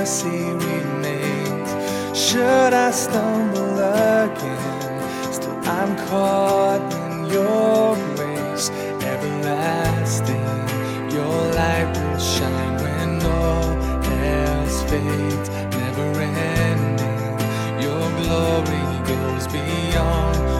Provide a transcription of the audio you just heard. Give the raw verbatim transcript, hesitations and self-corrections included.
mercy remains. Should I stumble again, still I'm caught in your grace. Everlasting, your light will shine when all else fades. Never ending, your glory goes beyond